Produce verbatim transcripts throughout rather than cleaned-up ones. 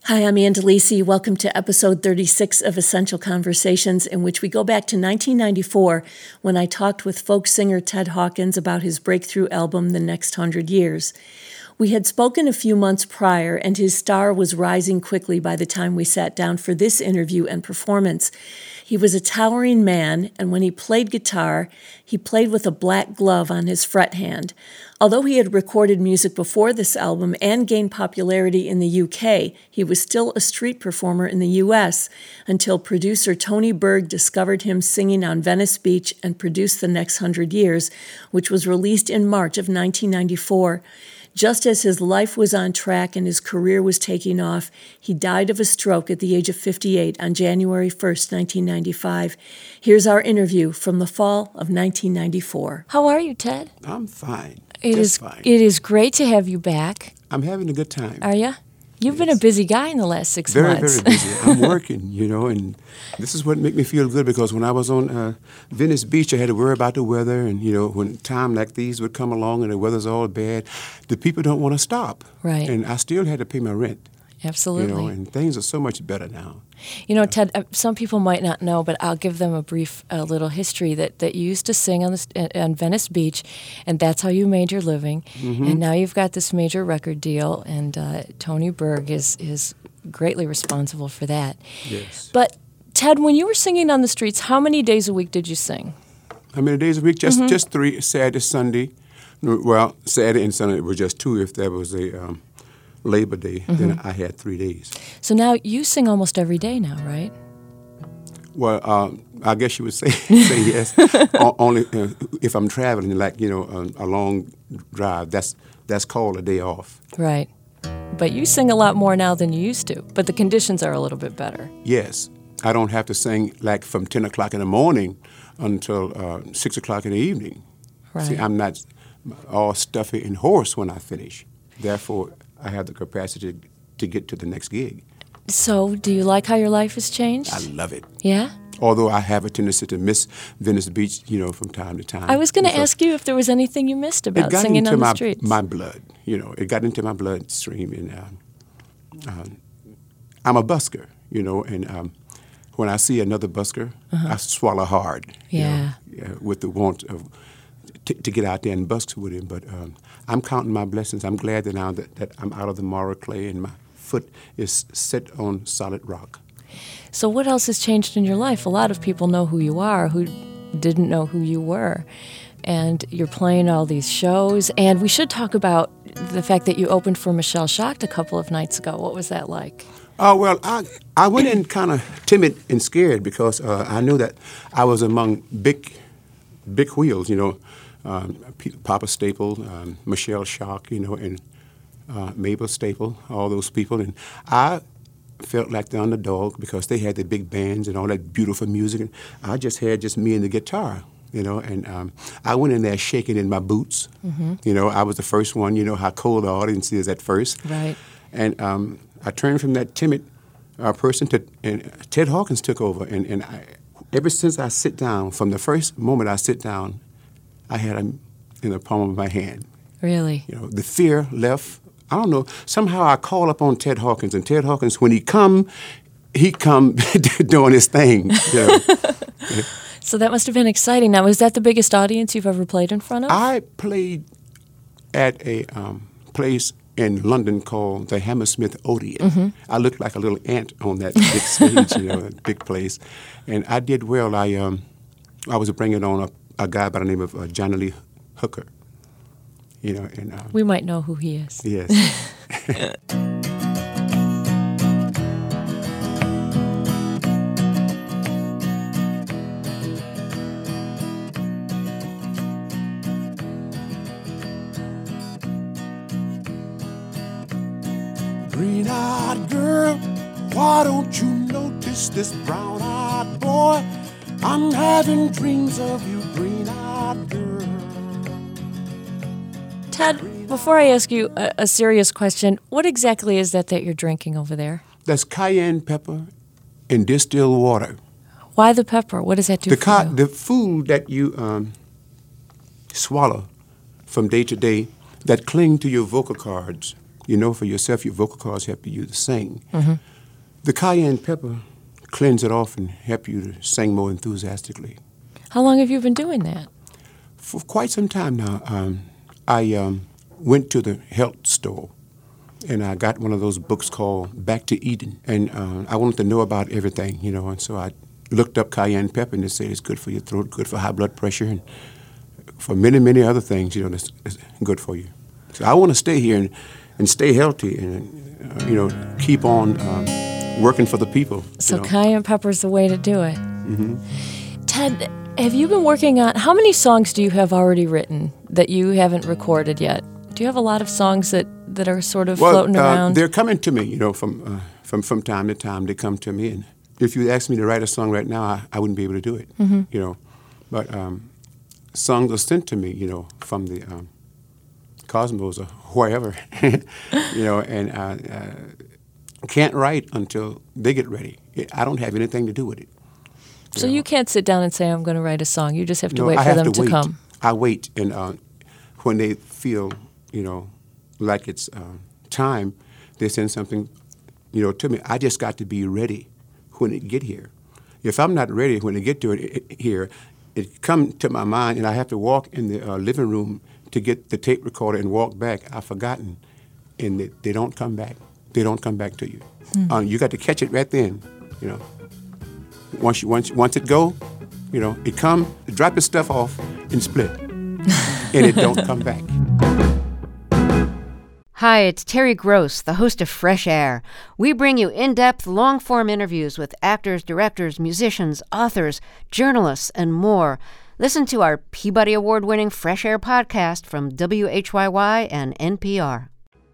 Hi, I'm Ann DeLisi. Welcome to episode thirty-six of Essential Conversations, in which we go back to nineteen ninety-four when I talked with folk singer Ted Hawkins about his breakthrough album, The Next Hundred Years. We had spoken a few months prior, and his star was rising quickly by the time we sat down for this interview and performance. He was a towering man, and when he played guitar, he played with a black glove on his fret hand. Although he had recorded music before this album and gained popularity in the U K, he was still a street performer in the U S until producer Tony Berg discovered him singing on Venice Beach and produced The Next Hundred Years, which was released in March of nineteen ninety-four. Just as his life was on track and his career was taking off, he died of a stroke at the age of fifty-eight on January first, nineteen ninety-five. Here's our interview from the fall of nineteen ninety-four. How are you, Ted? I'm fine. It Just is. fine. It is great to have you back. I'm having a good time. Are you? You've Yes. been a busy guy in the last six very, months. very busy. I'm working, you know, and this is what makes me feel good because when I was on uh, Venice Beach, I had to worry about the weather, and you know, when time like these would come along and the weather's all bad, the people don't want to stop. Right. And I still had to pay my rent. Absolutely. You know, and things are so much better now. You know, Ted, uh, some people might not know, but I'll give them a brief uh, little history that, that you used to sing on, this, uh, on Venice Beach, and that's how you made your living. Mm-hmm. And now you've got this major record deal, and uh, Tony Berg is, is greatly responsible for that. Yes. But, Ted, when you were singing on the streets, how many days a week did you sing? How many days a week? Just Mm-hmm. just three, Saturday, Sunday. No, well, Saturday and Sunday were just two if there was a um, Labor Day. Mm-hmm. Then I had three days. So now you sing almost every day now, right? Well, um, I guess you would say say yes. O- only uh, if I'm traveling, like you know, um, a long drive. That's that's called a day off. Right. But you sing a lot more now than you used to, but the conditions are a little bit better. Yes, I don't have to sing like from ten o'clock in the morning until uh, six o'clock in the evening. Right. See, I'm not all stuffy and hoarse when I finish. Therefore, I have the capacity to get to the next gig. So, do you like how your life has changed? I love it. Yeah? Although I have a tendency to miss Venice Beach, you know, from time to time. I was going to Because ask you if there was anything you missed about it got singing into on the my, streets. my blood, you know. It got into my bloodstream, and uh, uh, I'm a busker, you know, and um, when I see another busker, uh-huh. I swallow hard. Yeah. You know, uh, with the want of t- to get out there and busk with him. But um, I'm counting my blessings. I'm glad that now that, that I'm out of the moral clay and my foot is set on solid rock. So what else has changed in your life? A lot of people know who you are who didn't know who you were. And you're playing all these shows. And we should talk about the fact that you opened for Michelle Schacht a couple of nights ago. What was that like? Oh, well, I I went in kind of timid and scared because uh, I knew that I was among big, big wheels, you know, um, P- Papa Staple, um, Michelle Schacht, you know, and uh, Mabel Staple, all those people. And I felt like the underdog because they had the big bands and all that beautiful music. And I just had just me and the guitar, you know, and um, I went in there shaking in my boots. Mm-hmm. You know, I was the first one, you know, how cold the audience is at first. Right. And um, I turned from that timid uh, person to, and Ted Hawkins took over. And, and I, ever since I sit down, from the first moment I sit down, I had him in the palm of my hand. Really? You know, the fear left. I don't know. Somehow I call up on Ted Hawkins, and Ted Hawkins, when he come, he come doing his thing. You know. So that must have been exciting. Now, was that the biggest audience you've ever played in front of? I played at a um, place in London called the Hammersmith Odeon. Mm-hmm. I looked like a little ant on that big stage, you know, that big place. And I did well. I um, I was bringing on a, a guy by the name of uh, Johnny Lee Hooker. You know, and um, we might know who he is. Yes. Green-eyed girl, why don't you notice this brown-eyed boy? I'm having dreams of you, green-eyed girl. Ted, before I ask you a, a serious question, what exactly is that that you're drinking over there? That's cayenne pepper and distilled water. Why the pepper? What does that do the for ca- you? The food that you um, swallow from day to day that cling to your vocal cords You know for yourself, your vocal cords help you to sing. Mm-hmm. The cayenne pepper cleanse it off and help you to sing more enthusiastically. How long have you been doing that? For quite some time now. Um, I um, went to the health store, and I got one of those books called Back to Eden. And uh, I wanted to know about everything, you know, and so I looked up cayenne pepper, and they said it's good for your throat, good for high blood pressure, and for many, many other things, you know, that's, that's good for you. So I want to stay here and, and stay healthy and, uh, you know, keep on um, working for the people. So you know. cayenne pepper's the way to do it. Mm-hmm. Ted, have you been working on, how many songs do you have already written that you haven't recorded yet? Do you have a lot of songs that, that are sort of well, floating uh, around? They're coming to me, you know, from, uh, from, from time to time. They come to me, and if you ask me to write a song right now, I, I wouldn't be able to do it, mm-hmm. you know. But um, songs are sent to me, you know, from the um, Cosmos or wherever, you know, and I uh, can't write until they get ready. I don't have anything to do with it. You so know? you can't sit down and say, I'm going to write a song. You just have to no, wait I for have them to, to wait. come. I wait, and uh, when they feel, you know, like it's uh, time, they send something, you know, to me. I just got to be ready when it get here. If I'm not ready when it get to it, it here, it come to my mind, and I have to walk in the uh, living room to get the tape recorder and walk back. I've forgotten, and they, they don't come back. They don't come back to you. Hmm. Um, you got to catch it right then, you know. Once you once once it go, you know, it come, drop its stuff off and split, and it don't come back. Hi, it's Terry Gross, the host of Fresh Air. We bring you in-depth, long-form interviews with actors, directors, musicians, authors, journalists, and more. Listen to our Peabody Award-winning Fresh Air podcast from W H Y Y and N P R.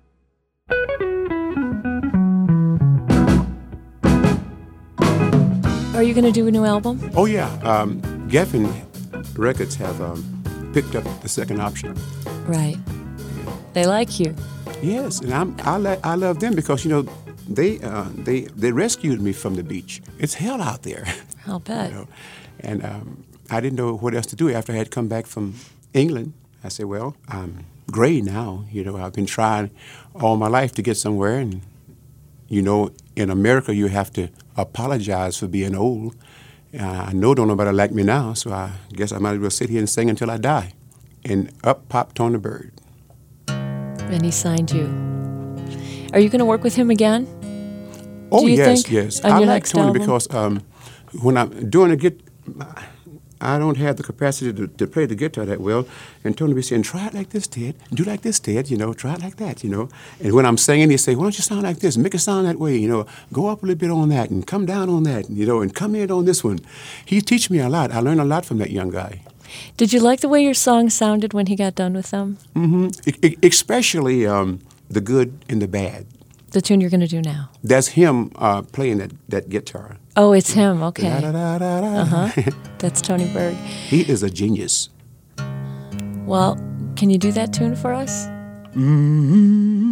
Are you going to do a new album? Oh, yeah. Um, Geffen Records have um, picked up the second option. Right. They like you. Yes, and I'm, I, li- I love them because, you know, they uh, they they rescued me from the beach. It's hell out there. I'll bet. You know? And um, I didn't know what else to do after I had come back from England. I said, well, I'm gray now. You know, I've been trying all my life to get somewhere, and, you know, in America you have to apologize for being old. Uh, I know don't nobody like me now, so I guess I might as well sit here and sing until I die. And up popped Tony Bird. And he signed you. Are you going to work with him again? Oh, Do you yes, think, yes. on I your like next Tony album? because um, when I'm doing a git, I don't have the capacity to, to play the guitar that well. And Tony be saying, try it like this, Ted. Do like this, Ted. You know, try it like that, you know. And when I'm singing, he say, why don't you sound like this? Make it sound that way, you know. Go up a little bit on that and come down on that, you know, and come in on this one. He teach me a lot. I learned a lot from that young guy. Did you like the way your song sounded when he got done with them? Mm-hmm. I, I, especially um, the good and the bad. The tune you're going to do now? That's him uh, playing that, that guitar. Oh, it's him. Okay. Da-da-da-da-da. Uh-huh. That's Tony Berg. He is a genius. Well, can you do that tune for us? Mm-hmm.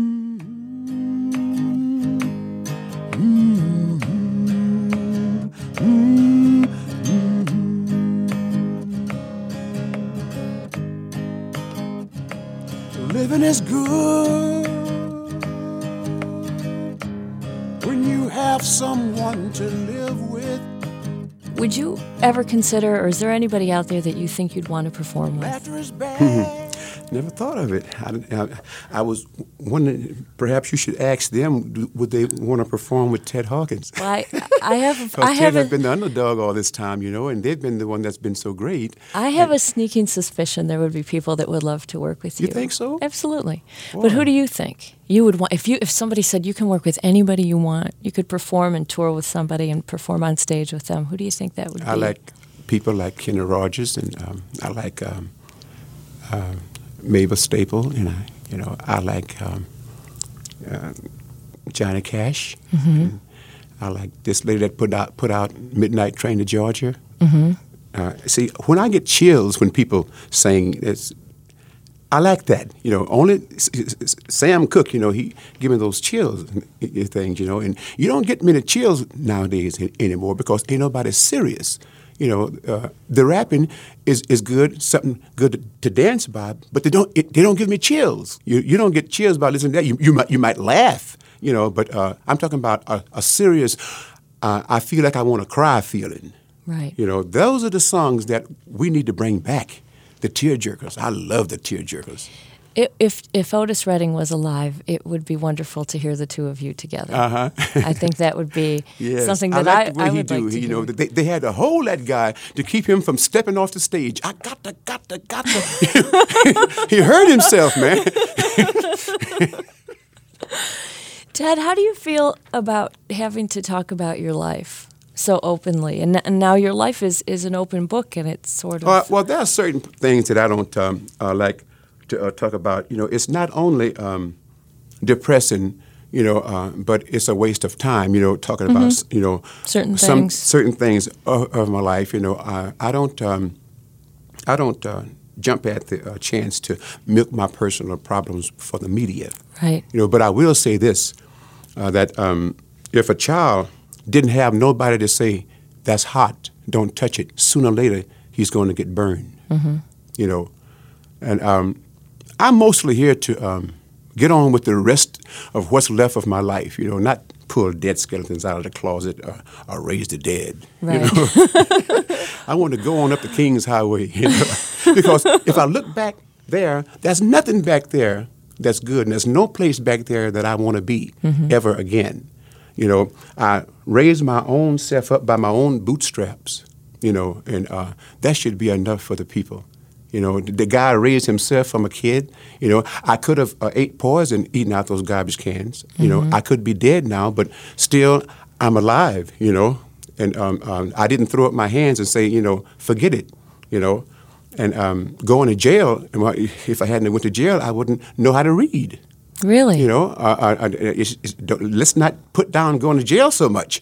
Living is good when you have someone to live with. Would you ever consider, or is there anybody out there that you think you'd want to perform with? Laughter is bad. Never thought of it. I, I, I was wondering, perhaps you should ask them, do, would they want to perform with Ted Hawkins? Well, I, I have. I Because Ted have has a, been the underdog all this time, you know, and they've been the one that's been so great. I have a sneaking suspicion there would be people that would love to work with you. You think so? Absolutely. Boy. But who do you think you would want if you if somebody said you can work with anybody you want, you could perform and tour with somebody and perform on stage with them? Who do you think that would I be? like people like Kenny Rogers, and um, I like um, uh, Mavis Staple, and I, you know, I like um, uh, Johnny Cash. Mm-hmm. And I like this lady that put out put out Midnight Train to Georgia. Mm-hmm. Uh, see, when I get chills when people sing, it's, I like that. You know, only S- S- Sam Cooke, you know, he give me those chills and things, you know, and you don't get many chills nowadays anymore because ain't nobody serious. You know, uh, the rapping is, is good, something good to, to dance by, but they don't it, they don't give me chills. You you don't get chills by listening to that. You you might you might laugh, you know, but uh, I'm talking about a, a serious. Uh, I feel like I want to cry feeling. Right. You know, those are the songs that we need to bring back. The tearjerkers. I love the tearjerkers. If if Otis Redding was alive, it would be wonderful to hear the two of you together. Uh-huh. I think that would be yes. something that I, I, like the way I he would do. like to You hear. know, they, they had to hold that guy to keep him from stepping off the stage. I got to, got to, got to. He hurt himself, man. Ted, how do you feel about having to talk about your life so openly? And, and now your life is, is an open book, and it's sort of... Uh, well, there are certain things that I don't um, uh, like to uh, talk about. You know, it's not only um, depressing, you know, uh, but it's a waste of time, you know, talking mm-hmm. about, you know... Certain some, things. Certain things of, of my life, you know. I, I don't... Um, I don't uh, jump at the uh, chance to milk my personal problems for the media. Right. You know, but I will say this, uh, that um, if a child didn't have nobody to say, that's hot, don't touch it, sooner or later he's going to get burned. Mm-hmm. You know, and um, I'm mostly here to um, get on with the rest of what's left of my life, you know, not pull dead skeletons out of the closet or, or raise the dead. Right. You know? I want to go on up the King's Highway, you know? Because if I look back there, there's nothing back there that's good, and there's no place back there that I want to be mm-hmm. ever again. You know, I raised my own self up by my own bootstraps, you know, and uh, that should be enough for the people. You know, the, the guy raised himself from a kid. You know, I could have uh, ate poison eating out those garbage cans. You mm-hmm. know, I could be dead now, but still I'm alive, you know. And um, um, I didn't throw up my hands and say, you know, forget it, you know. And um, going to jail, if I hadn't went to jail, I wouldn't know how to read. Really? You know, uh, uh, uh, it's, it's, let's not put down going to jail so much.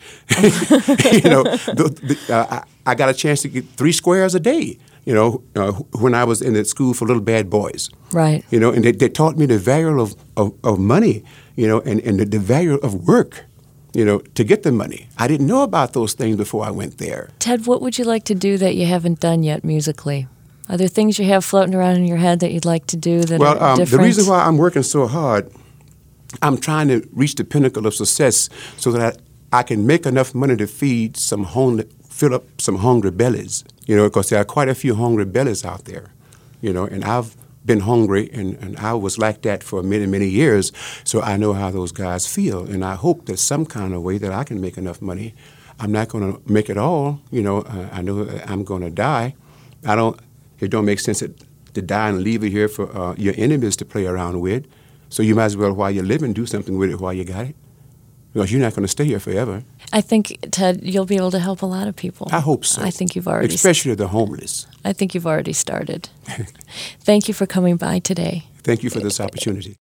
You know, the, the, uh, I, I got a chance to get three squares a day, you know, uh, when I was in the school for little bad boys. Right. You know, and they, they taught me the value of, of, of money, you know, and, and the, the value of work, you know, to get the money. I didn't know about those things before I went there. Ted, what would you like to do that you haven't done yet musically? Are there things you have floating around in your head that you'd like to do that well, are um, different? the reason why I'm working so hard, I'm trying to reach the pinnacle of success so that I, I can make enough money to feed some hungry, fill up some hungry bellies. You know, because there are quite a few hungry bellies out there. You know, and I've been hungry, and, and I was like that for many, many years. So I know how those guys feel, and I hope that some kind of way that I can make enough money. I'm not going to make it all. You know, uh, I know I'm going to die. I don't. It don't make sense to, to die and leave it here for uh, your enemies to play around with. So you might as well, while you're living, do something with it while you got it. Because you're not going to stay here forever. I think, Ted, you'll be able to help a lot of people. I hope so. I think you've already... Especially the homeless. I think you've already started. Thank you for coming by today. Thank you for this opportunity.